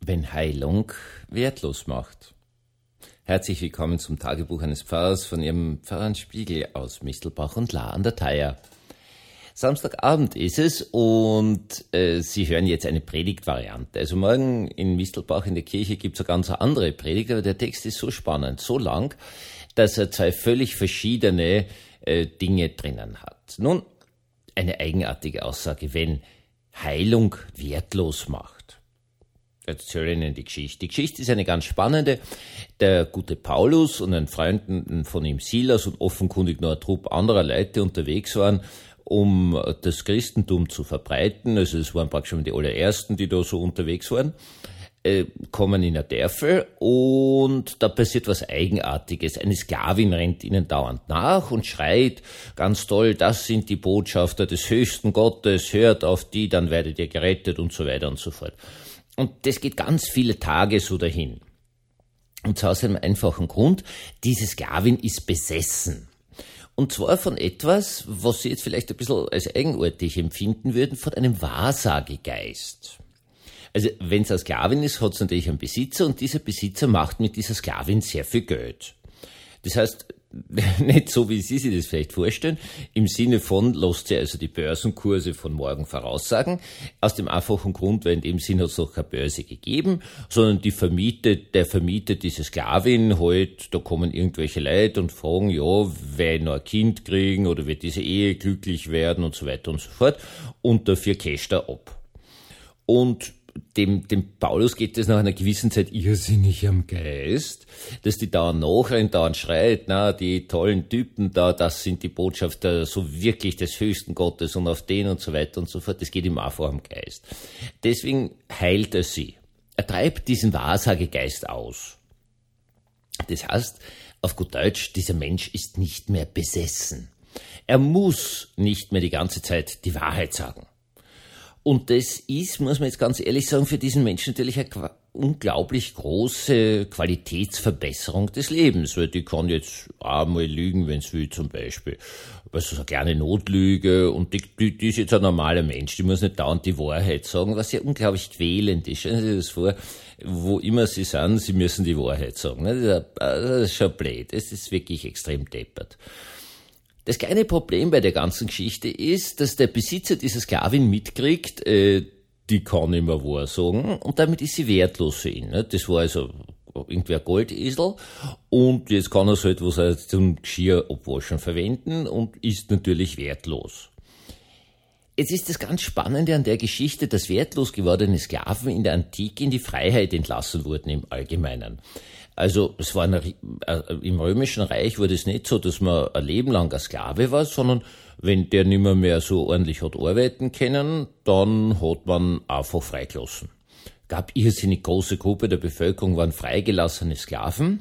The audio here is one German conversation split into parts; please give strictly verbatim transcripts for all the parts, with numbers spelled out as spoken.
wenn Heilung wertlos macht. Herzlich willkommen zum Tagebuch eines Pfarrers von Ihrem Pfarrer Spiegel aus Mistelbach und La an der Thaya. Samstagabend ist es und äh, Sie hören jetzt eine Predigtvariante. Also morgen in Mistelbach in der Kirche gibt es eine ganz andere Predigt, aber der Text ist so spannend, so lang, dass er zwei völlig verschiedene äh, Dinge drinnen hat. Nun, eine eigenartige Aussage, wenn Heilung wertlos macht. Ich erzähle Ihnen die Geschichte. Die Geschichte ist eine ganz spannende. Der gute Paulus und ein Freund von ihm, Silas, und offenkundig noch ein Trupp anderer Leute unterwegs waren, um das Christentum zu verbreiten. Also es waren praktisch die allerersten, die da so unterwegs waren, äh, kommen in ein Dörfel und da passiert was Eigenartiges. Eine Sklavin rennt ihnen dauernd nach und schreit ganz toll, das sind die Botschafter des höchsten Gottes, hört auf die, dann werdet ihr gerettet und so weiter und so fort. Und das geht ganz viele Tage so dahin. Und zwar aus einem einfachen Grund, diese Sklavin ist besessen. Und zwar von etwas, was Sie jetzt vielleicht ein bisschen als eigenartig empfinden würden, von einem Wahrsagegeist. Also wenn es eine Sklavin ist, hat es natürlich einen Besitzer und dieser Besitzer macht mit dieser Sklavin sehr viel Geld. Das heißt, nicht so, wie Sie sich das vielleicht vorstellen, im Sinne von, lässt sie also die Börsenkurse von morgen voraussagen, aus dem einfachen Grund, weil in dem Sinne hat es noch keine Börse gegeben, sondern die vermietet, der vermietet diese Sklavin halt, da kommen irgendwelche Leute und fragen, ja, wer noch ein Kind kriegen oder wird diese Ehe glücklich werden und so weiter und so fort und dafür casht er ab. Und Dem, dem Paulus geht es nach einer gewissen Zeit irrsinnig am Geist, dass die dauernd nachrennt, dauernd schreit, na, die tollen Typen da, das sind die Botschafter so wirklich des höchsten Gottes und auf den und so weiter und so fort, das geht ihm einfach am Geist. Deswegen heilt er sie. Er treibt diesen Wahrsagegeist aus. Das heißt, auf gut Deutsch, dieser Mensch ist nicht mehr besessen. Er muss nicht mehr die ganze Zeit die Wahrheit sagen. Und das ist, muss man jetzt ganz ehrlich sagen, für diesen Menschen natürlich eine unglaublich große Qualitätsverbesserung des Lebens, weil die kann jetzt auch mal lügen, wenn es will zum Beispiel. Also so eine kleine Notlüge und die, die, die ist jetzt ein normaler Mensch, die muss nicht dauernd die Wahrheit sagen, was ja unglaublich quälend ist. Stellen Sie sich das vor, wo immer Sie sind, Sie müssen die Wahrheit sagen. Das ist schon blöd, das ist wirklich extrem deppert. Das kleine Problem bei der ganzen Geschichte ist, dass der Besitzer dieser Sklavin mitkriegt, äh, die kann nicht mehr wahr sagen und damit ist sie wertlos für ihn. Ne? Das war also irgendwie ein Goldesel und jetzt kann er es halt was er zum Geschirr abwaschen verwenden und ist natürlich wertlos. Jetzt ist das ganz Spannende an der Geschichte, dass wertlos gewordene Sklaven in der Antike in die Freiheit entlassen wurden im Allgemeinen. Also es war eine, äh, im Römischen Reich war das nicht so, dass man ein Leben lang ein Sklave war, sondern wenn der nicht mehr, mehr so ordentlich hat arbeiten können, dann hat man einfach freigelassen. Gab irrsinnig große Gruppe der Bevölkerung, waren freigelassene Sklaven.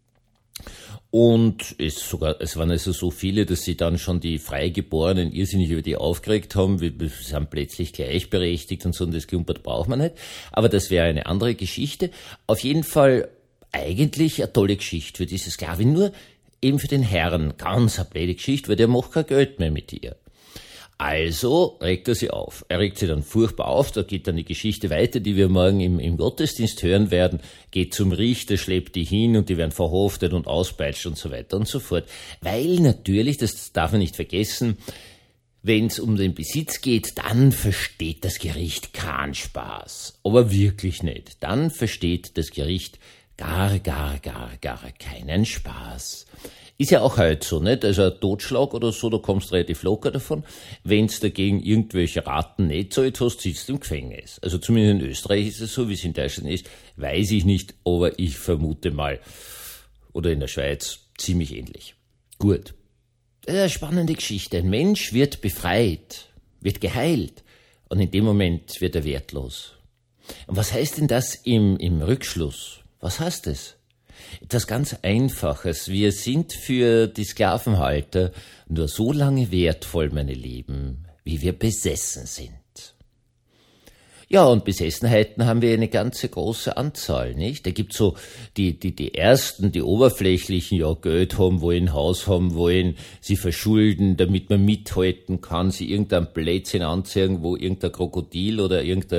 Und es sogar, es waren also so viele, dass sie dann schon die Freigeborenen irrsinnig über die aufgeregt haben, wir sind plötzlich gleichberechtigt und so, und das Klumpert braucht man nicht. Aber das wäre eine andere Geschichte. Auf jeden Fall eigentlich eine tolle Geschichte für diese Sklavin, nur eben für den Herrn ganz eine blöde Geschichte, weil der macht kein Geld mehr mit ihr. Also regt er sie auf. Er regt sie dann furchtbar auf, da geht dann die Geschichte weiter, die wir morgen im, im Gottesdienst hören werden, geht zum Richter, schleppt die hin und die werden verhaftet und auspeitscht und so weiter und so fort. Weil natürlich, das darf man nicht vergessen, wenn es um den Besitz geht, dann versteht das Gericht keinen Spaß. Aber wirklich nicht. Dann versteht das Gericht gar, gar, gar, gar keinen Spaß. Ist ja auch heute so, nicht? Also ein Totschlag oder so, da kommst du relativ locker davon. Wenn's dagegen irgendwelche Raten nicht zahlt hast, sitzt du im Gefängnis. Also zumindest in Österreich ist es so, wie es in Deutschland ist, weiß ich nicht, aber ich vermute mal, oder in der Schweiz, ziemlich ähnlich. Gut. Das ist eine spannende Geschichte. Ein Mensch wird befreit, wird geheilt und in dem Moment wird er wertlos. Und was heißt denn das im, im Rückschluss? Was heißt es? Etwas ganz Einfaches. Wir sind für die Sklavenhalter nur so lange wertvoll, meine Lieben, wie wir besessen sind. Ja, und Besessenheiten haben wir eine ganze große Anzahl, nicht? Da gibt's so die, die, die ersten, die oberflächlichen, ja, Geld haben wollen, Haus haben wollen, sie verschulden, damit man mithalten kann, sie irgendein Blödsinn anziehen, wo irgendein Krokodil oder irgendein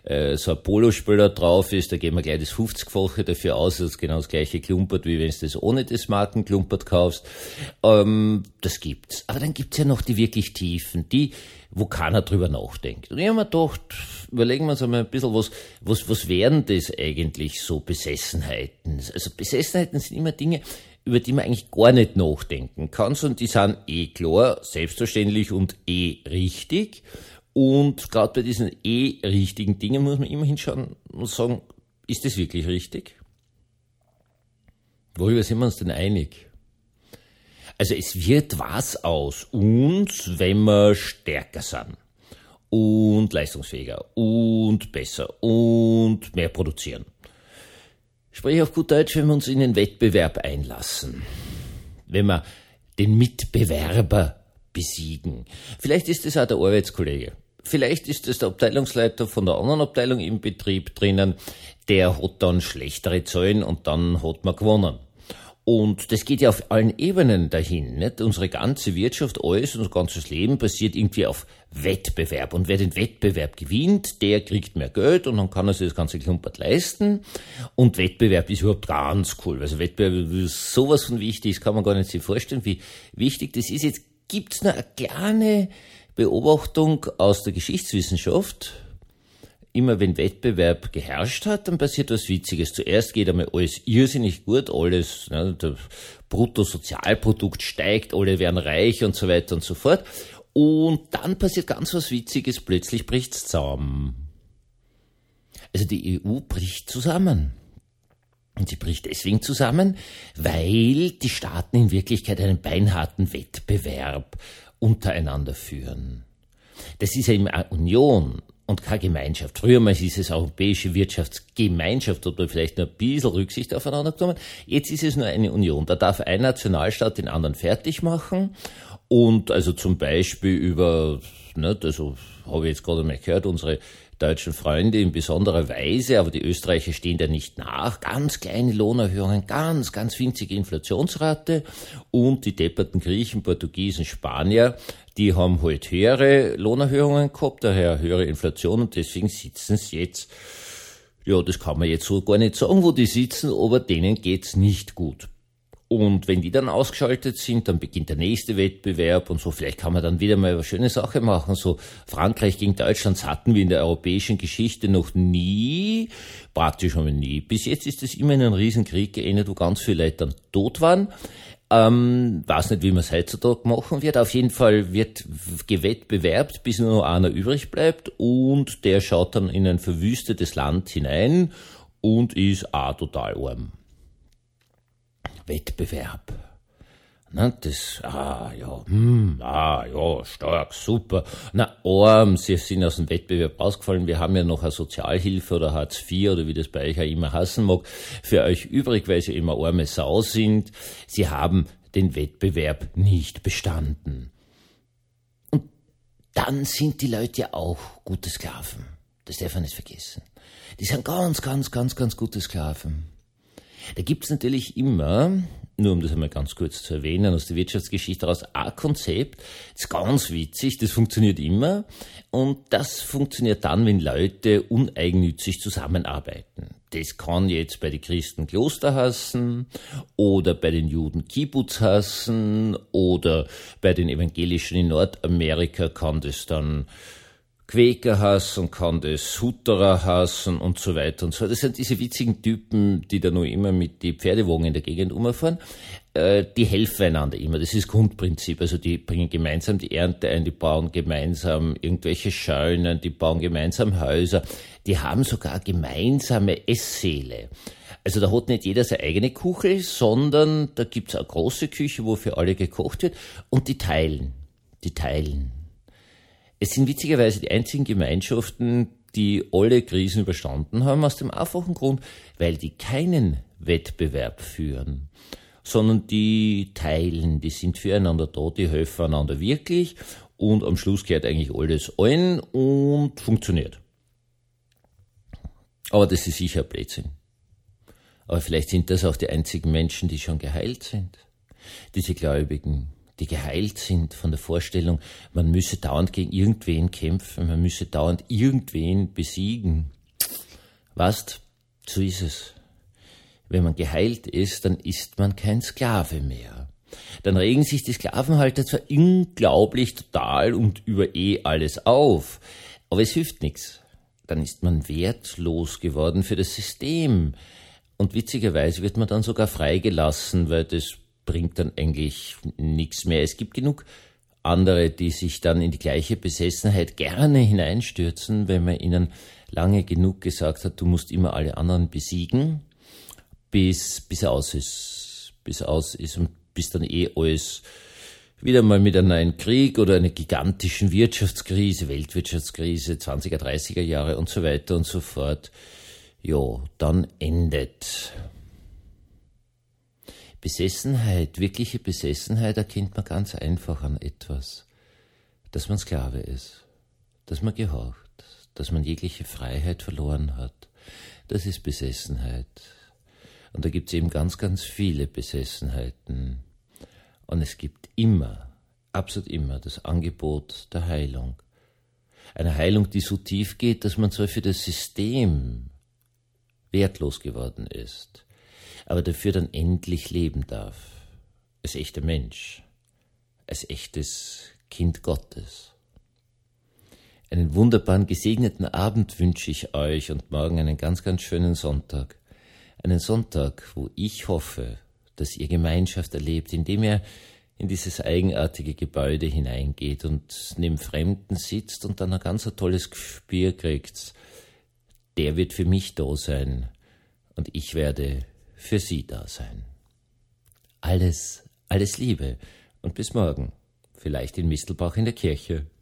äh, so ein Polospieler drauf ist, da geben wir gleich das fünfzigfache dafür aus, dass es genau das gleiche klumpert, wie wenn du das ohne das Markenklumpert kaufst. Ähm, das gibt's. Aber dann gibt's ja noch die wirklich Tiefen, die, wo keiner drüber nachdenkt. Und ich habe mir gedacht, überlegen wir uns einmal ein bisschen, was, was, was wären das eigentlich so Besessenheiten? Also Besessenheiten sind immer Dinge, über die man eigentlich gar nicht nachdenken kann, sondern die sind eh klar, selbstverständlich und eh richtig. Und gerade bei diesen eh richtigen Dingen muss man immer hinschauen und sagen, ist das wirklich richtig? Worüber sind wir uns denn einig? Also es wird was aus uns, wenn wir stärker sind und leistungsfähiger und besser und mehr produzieren. Sprich auf gut Deutsch, wenn wir uns in den Wettbewerb einlassen, wenn wir den Mitbewerber besiegen. Vielleicht ist es auch der Arbeitskollege. Vielleicht ist es der Abteilungsleiter von der anderen Abteilung im Betrieb drinnen, der hat dann schlechtere Zahlen und dann hat man gewonnen. Und das geht ja auf allen Ebenen dahin, nicht? Unsere ganze Wirtschaft, alles, unser ganzes Leben basiert irgendwie auf Wettbewerb. Und wer den Wettbewerb gewinnt, der kriegt mehr Geld und dann kann er sich das ganze Klumpert leisten. Und Wettbewerb ist überhaupt ganz cool. Also Wettbewerb ist sowas von wichtig, das kann man gar nicht sich vorstellen, wie wichtig das ist. Jetzt gibt's noch eine kleine Beobachtung aus der Geschichtswissenschaft. Immer wenn Wettbewerb geherrscht hat, dann passiert was Witziges. Zuerst geht einmal alles irrsinnig gut, alles, ne, der Bruttosozialprodukt steigt, alle werden reich und so weiter und so fort. Und dann passiert ganz was Witziges, plötzlich bricht's zusammen. Also die E U bricht zusammen. Und sie bricht deswegen zusammen, weil die Staaten in Wirklichkeit einen beinharten Wettbewerb untereinander führen. Das ist ja immer eine Union und keine Gemeinschaft. Früher mal hieß es Europäische Wirtschaftsgemeinschaft, hat man vielleicht noch ein bisschen Rücksicht aufeinander genommen. Jetzt ist es nur eine Union. Da darf ein Nationalstaat den anderen fertig machen und also zum Beispiel über, ne, also habe ich jetzt gerade mal gehört, unsere deutschen Freunde in besonderer Weise, aber die Österreicher stehen da nicht nach. Ganz kleine Lohnerhöhungen, ganz, ganz winzige Inflationsrate und die depperten Griechen, Portugiesen, Spanier, die haben halt höhere Lohnerhöhungen gehabt, daher höhere Inflation und deswegen sitzen sie jetzt, ja, das kann man jetzt so gar nicht sagen, wo die sitzen, aber denen geht's nicht gut. Und wenn die dann ausgeschaltet sind, dann beginnt der nächste Wettbewerb und so. Vielleicht kann man dann wieder mal eine schöne Sache machen. So Frankreich gegen Deutschland, das hatten wir in der europäischen Geschichte noch nie. Praktisch haben wir nie. Bis jetzt ist es immer in einen Riesenkrieg geendet, wo ganz viele Leute dann tot waren. Ähm, weiß nicht, wie man es heutzutage machen wird. Auf jeden Fall wird gewettbewerbt, bis nur noch einer übrig bleibt. Und der schaut dann in ein verwüstetes Land hinein und ist auch total arm. Wettbewerb. Na, das, ah, ja, hm, ah, ja, stark, super. Na, arm, sie sind aus dem Wettbewerb rausgefallen. Wir haben ja noch eine Sozialhilfe oder Hartz vier oder wie das bei euch auch immer heißen mag, für euch übrig, weil sie immer arme Sau sind. Sie haben den Wettbewerb nicht bestanden. Und dann sind die Leute ja auch gute Sklaven. Das darf man nicht vergessen. Die sind ganz, ganz, ganz, ganz gute Sklaven. Da gibt's natürlich immer, nur um das einmal ganz kurz zu erwähnen, aus der Wirtschaftsgeschichte heraus, ein Konzept, das ist ganz witzig, das funktioniert immer und das funktioniert dann, wenn Leute uneigennützig zusammenarbeiten. Das kann jetzt bei den Christen Kloster heißen oder bei den Juden Kibbutz heißen oder bei den Evangelischen in Nordamerika kann das dann Quäker hassen, kann das Hutterer hassen und so weiter und so. Das sind diese witzigen Typen, die da noch immer mit die Pferdewagen in der Gegend umfahren. Äh, die helfen einander immer. Das ist Grundprinzip. Also die bringen gemeinsam die Ernte ein, die bauen gemeinsam irgendwelche Scheunen, die bauen gemeinsam Häuser. Die haben sogar gemeinsame Esssäle. Also da hat nicht jeder seine eigene Küche, sondern da gibt's eine große Küche, wo für alle gekocht wird und die teilen. Die teilen. Es sind witzigerweise die einzigen Gemeinschaften, die alle Krisen überstanden haben, aus dem einfachen Grund, weil die keinen Wettbewerb führen, sondern die teilen, die sind füreinander da, die helfen einander wirklich und am Schluss gehört eigentlich alles allen und funktioniert. Aber das ist sicher ein Blödsinn. Aber vielleicht sind das auch die einzigen Menschen, die schon geheilt sind, diese Gläubigen, die geheilt sind von der Vorstellung, man müsse dauernd gegen irgendwen kämpfen, man müsse dauernd irgendwen besiegen. Weißt, so ist es. Wenn man geheilt ist, dann ist man kein Sklave mehr. Dann regen sich die Sklavenhalter zwar unglaublich total und über eh alles auf, aber es hilft nichts. Dann ist man wertlos geworden für das System. Und witzigerweise wird man dann sogar freigelassen, weil das bringt dann eigentlich nichts mehr. Es gibt genug andere, die sich dann in die gleiche Besessenheit gerne hineinstürzen, wenn man ihnen lange genug gesagt hat, du musst immer alle anderen besiegen, bis, bis aus ist, bis aus ist und bis dann eh alles wieder mal mit einem neuen Krieg oder einer gigantischen Wirtschaftskrise, Weltwirtschaftskrise, zwanziger, dreißiger Jahre und so weiter und so fort, ja, dann endet. Besessenheit, wirkliche Besessenheit erkennt man ganz einfach an etwas, dass man Sklave ist, dass man gehorcht, dass man jegliche Freiheit verloren hat. Das ist Besessenheit. Und da gibt es eben ganz, ganz viele Besessenheiten. Und es gibt immer, absolut immer, das Angebot der Heilung. Eine Heilung, die so tief geht, dass man zwar für das System wertlos geworden ist, aber dafür dann endlich leben darf. Als echter Mensch, als echtes Kind Gottes. Einen wunderbaren, gesegneten Abend wünsche ich euch und morgen einen ganz, ganz schönen Sonntag. Einen Sonntag, wo ich hoffe, dass ihr Gemeinschaft erlebt, indem ihr in dieses eigenartige Gebäude hineingeht und neben Fremden sitzt und dann ein ganz tolles Gespür kriegt. Der wird für mich da sein und ich werde für sie da sein. Alles, alles Liebe und bis morgen, vielleicht in Mistelbach in der Kirche.